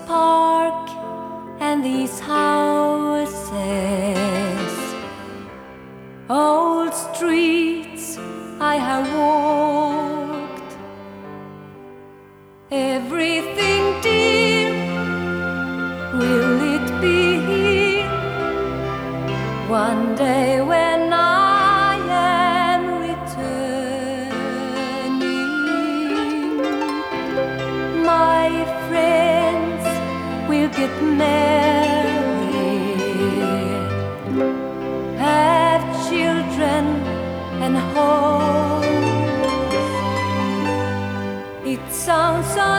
park and these houses, old streets I have walked. Everything dear, will it be here one day when I am returning? My friends will get married, have children and homes. It sounds